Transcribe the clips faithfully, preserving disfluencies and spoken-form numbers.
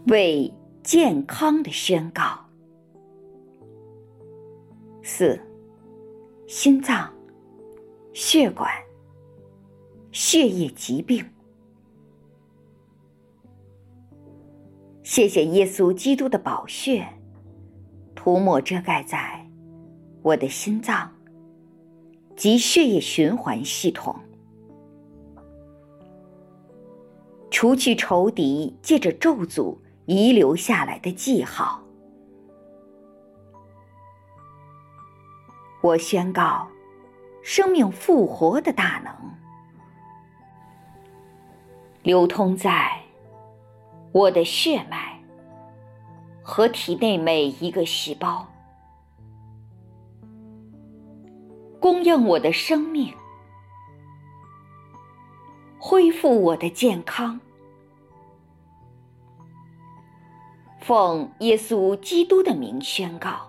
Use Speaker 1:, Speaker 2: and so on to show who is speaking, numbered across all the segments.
Speaker 1: 为健康的宣告。四、心脏、血管、血液疾病。谢谢耶稣基督的宝血，涂抹遮盖在我的心脏及血液循环系统，除去仇敌借着咒诅遗留下来的记号。我宣告生命复活的大能流通在我的血脉和体内每一个细胞，供应我的生命，恢复我的健康。奉耶稣基督的名宣告，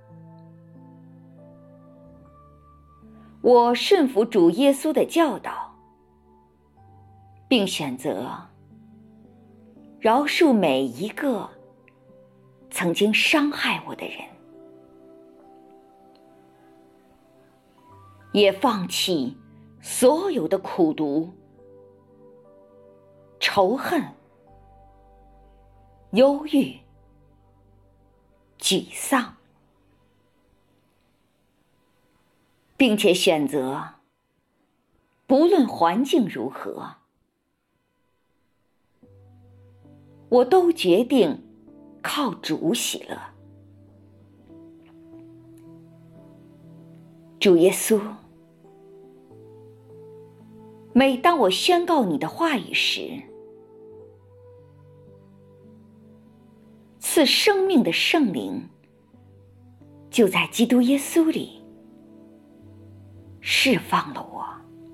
Speaker 1: 我顺服主耶稣的教导，并选择饶恕每一个曾经伤害我的人，也放弃所有的苦毒、仇恨、忧郁、沮丧，并且选择不论环境如何，我都决定靠主喜乐。主耶稣，每当我宣告你的话语时，赐生命的圣灵就在基督耶稣里释放了我，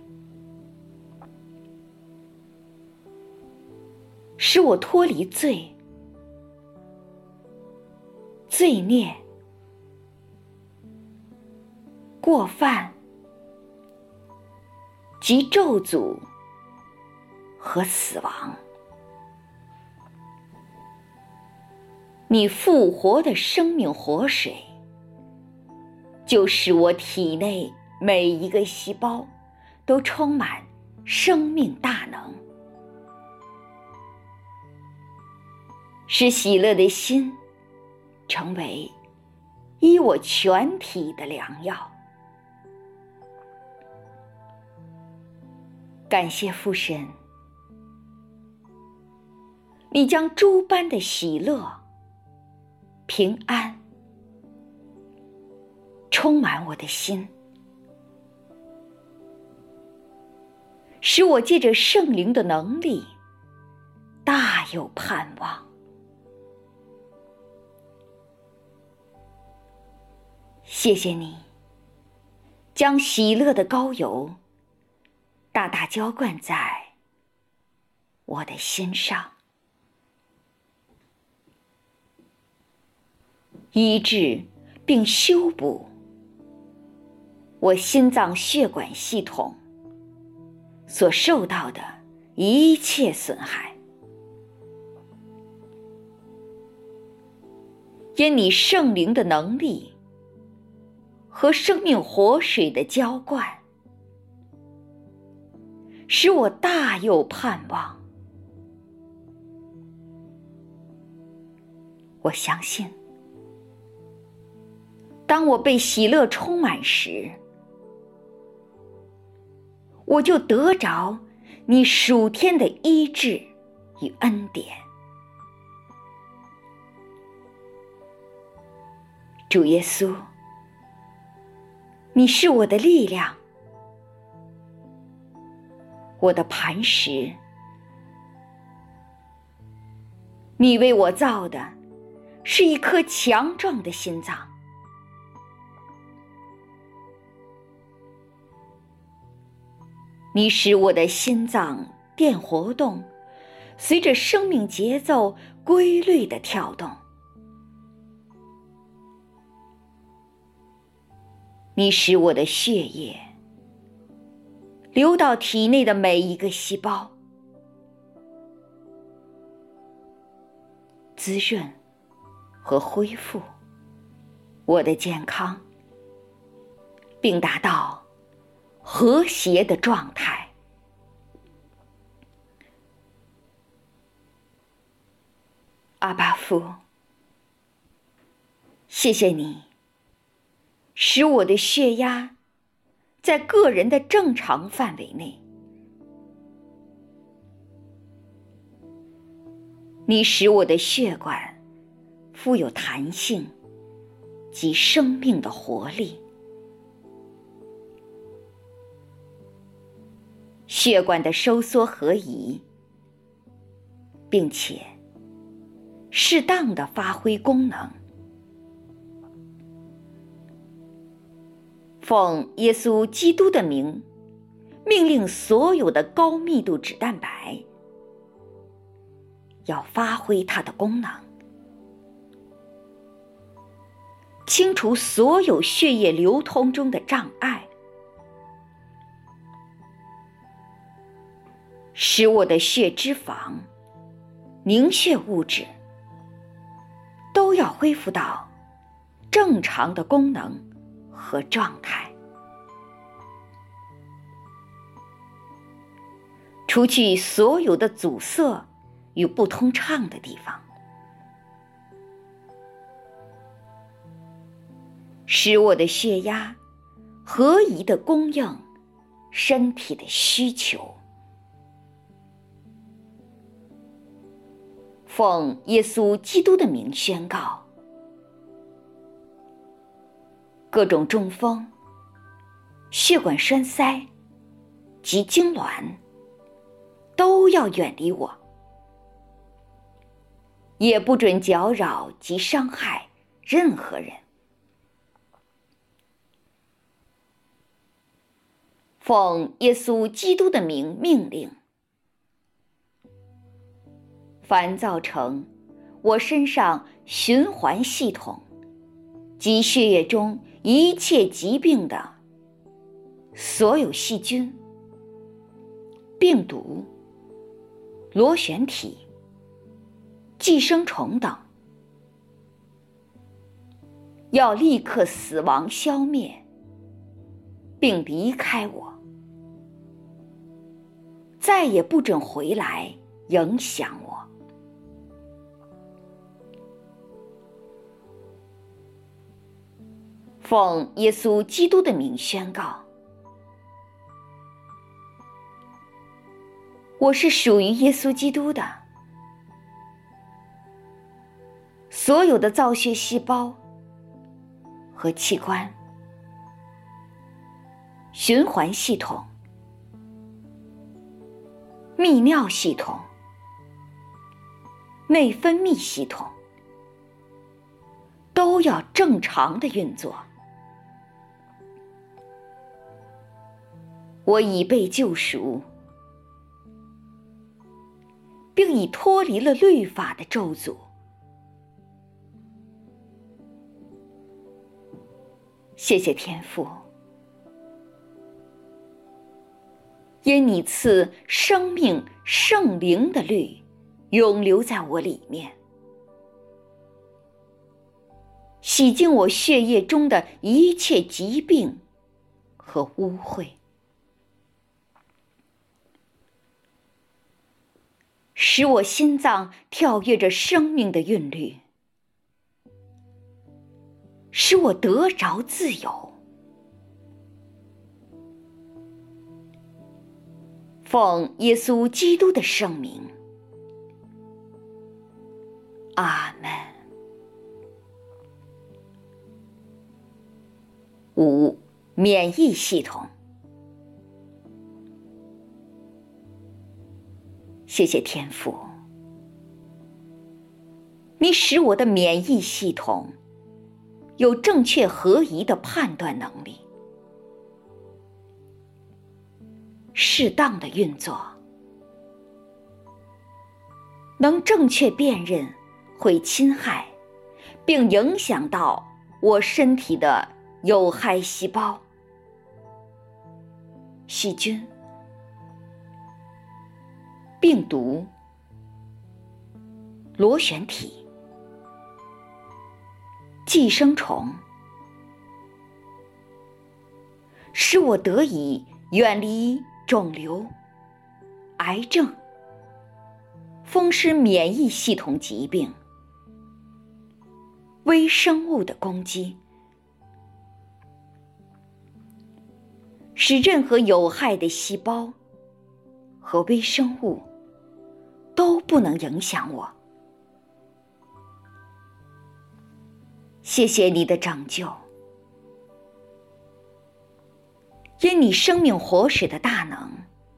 Speaker 1: 使我脱离罪、罪孽、过犯及咒诅和死亡。你复活的生命活水，就使我体内每一个细胞都充满生命大能，使喜乐的心成为医我全体的良药。感谢父神，你将诸般的喜乐、平安充满我的心，使我借着圣灵的能力大有盼望。谢谢你将喜乐的膏油大大浇灌在我的心上，医治并修补我心脏血管系统所受到的一切损害。因你圣灵的能力和生命活水的浇灌，使我大有盼望。我相信，当我被喜乐充满时，我就得着你属天的医治与恩典。主耶稣，你是我的力量，我的磐石。你为我造的是一颗强壮的心脏，你使我的心脏电活动，随着生命节奏规律地跳动。你使我的血液流到体内的每一个细胞， 滋润和恢复我的健康，并达到和谐的状态。阿爸父，谢谢你使我的血压在个人的正常范围内，你使我的血管富有弹性及生命的活力，血管的收缩合宜，并且适当的发挥功能。奉耶稣基督的名，命令所有的高密度脂蛋白要发挥它的功能，清除所有血液流通中的障碍，使我的血脂肪、凝血物质都要恢复到正常的功能和状态，除去所有的阻塞与不通畅的地方，使我的血压合宜地供应身体的需求。奉耶稣基督的名宣告，各种中风、血管栓塞及痉挛都要远离我，也不准搅扰及伤害任何人。奉耶稣基督的名命令，凡造成我身上循环系统及血液中一切疾病的所有细菌、病毒、螺旋体、寄生虫等，要立刻死亡消灭，并离开我，再也不准回来影响我。奉耶稣基督的名宣告，我是属于耶稣基督的，所有的造血细胞和器官、循环系统、泌尿系统、内分泌系统都要正常的运作。我已被救赎，并已脱离了律法的咒诅。谢谢天父，因你赐生命圣灵的律永留在我里面，洗净我血液中的一切疾病和污秽，使我心脏跳跃着生命的韵律，使我得着自由。奉耶稣基督的圣名，阿们。五、免疫系统。谢谢天父，你使我的免疫系统有正确合宜的判断能力，适当的运作，能正确辨认会侵害并影响到我身体的有害细胞、细菌、病毒、螺旋体、 寄生虫，使我得以远离肿瘤、癌症、风湿免疫系统疾病、微生物的攻击，使任何有害的细胞和微生物都不能影响我。谢谢你的拯救，因你生命活水的大能，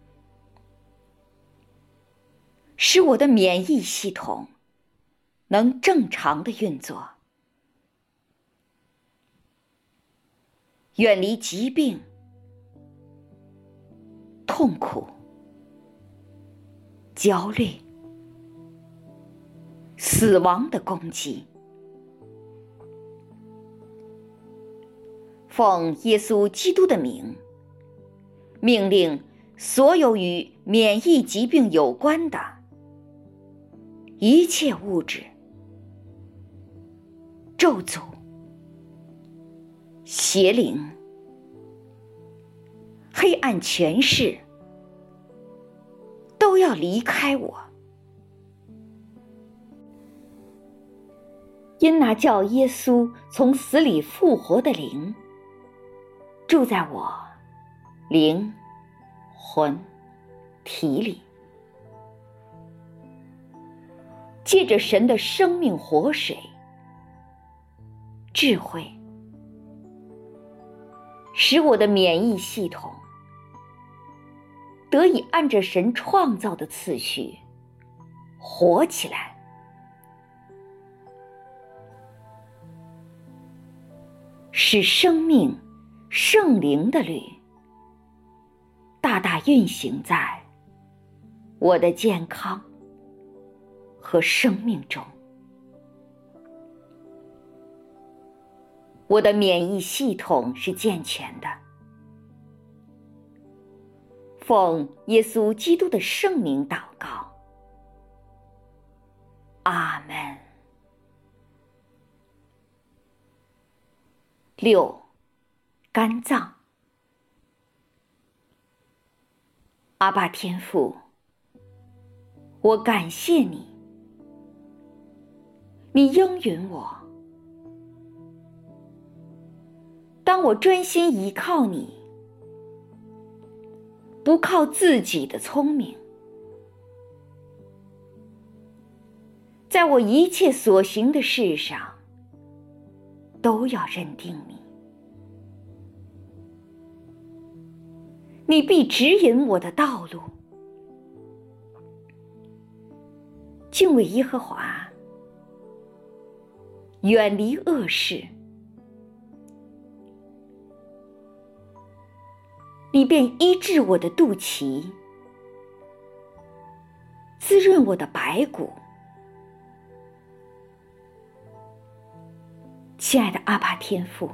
Speaker 1: 使我的免疫系统能正常的运作，远离疾病、痛苦、焦虑、死亡的攻击。奉耶稣基督的名，命令所有与免疫疾病有关的一切物质、咒诅、邪灵、黑暗权势都要离开我，因那叫耶稣从死里复活的灵住在我灵、魂、体里，借着神的生命活水、智慧，使我的免疫系统得以按着神创造的次序活起来，使生命圣灵的律大大运行在我的健康和生命中。我的免疫系统是健全的，奉耶稣基督的圣名祷告，阿们。六，肝脏。阿爸天父，我感谢你，你应允我，当我专心倚靠你，不靠自己的聪明，在我一切所行的事上都要认定你，你必指引我的道路。敬畏耶和华，远离恶事，你便医治我的肚脐，滋润我的白骨。亲爱的阿爸天父，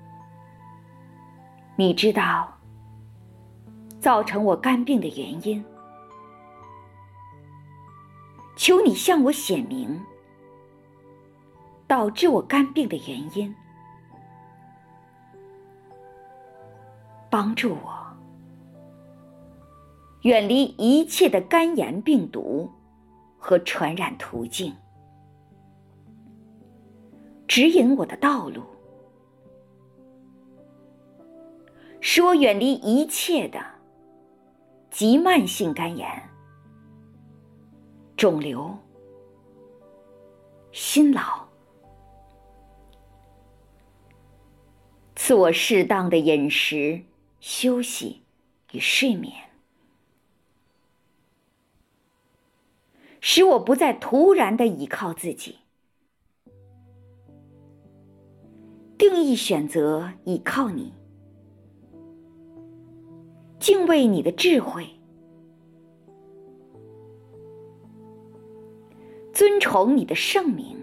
Speaker 1: 你知道造成我肝病的原因，求你向我显明导致我肝病的原因，帮助我远离一切的肝炎病毒和传染途径，指引我的道路，使我远离一切的急慢性肝炎、肿瘤、辛劳，赐我适当的饮食、休息与睡眠，使我不再突然地倚靠自己，定义选择倚靠你，敬畏你的智慧，尊崇你的圣名，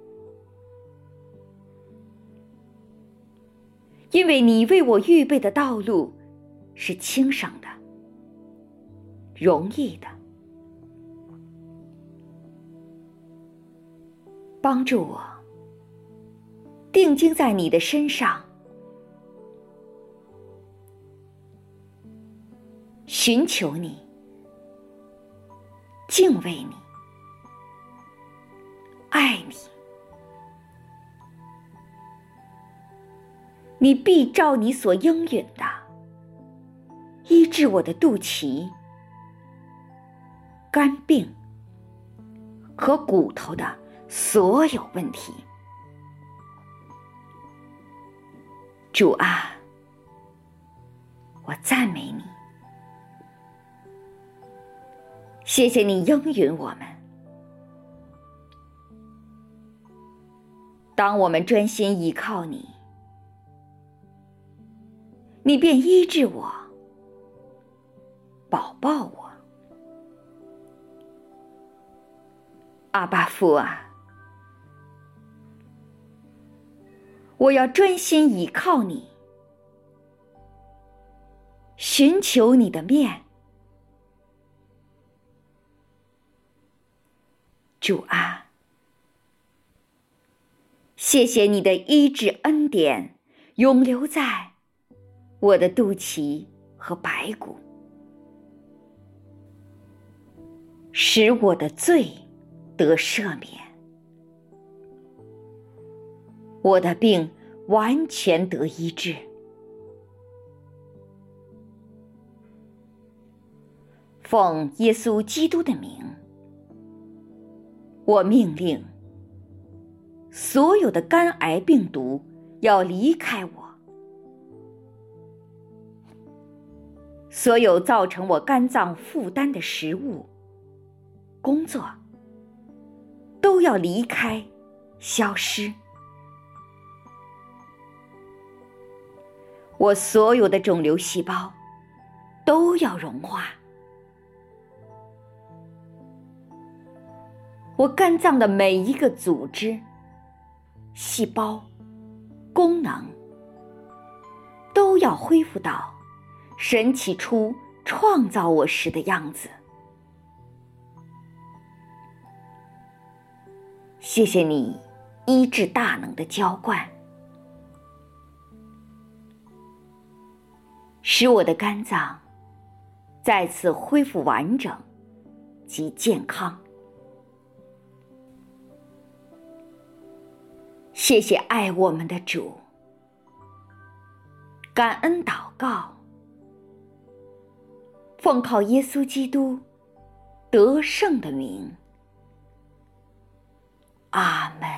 Speaker 1: 因为你为我预备的道路是轻省的、容易的。帮助我定睛在你的身上，寻求你，敬畏你，爱你。你必照你所应允的，医治我的肚脐、肝病和骨头的所有问题。主啊，我赞美你，谢谢你应允我们。当我们专心倚靠你，你便医治我，保抱我。阿爸父啊，我要专心倚靠你，寻求你的面。主啊，谢谢你的医治恩典永留在我的肚脐和白骨，使我的罪得赦免，我的病完全得医治。奉耶稣基督的名，我命令所有的肝癌病毒要离开我，所有造成我肝脏负担的食物、工作都要离开、消失。我所有的肿瘤细胞都要融化，我肝脏的每一个组织、细胞、功能都要恢复到神起初创造我时的样子。谢谢你医治大能的浇灌，使我的肝脏再次恢复完整及健康。谢谢爱我们的主，感恩祷告，奉靠耶稣基督得胜的名，阿们。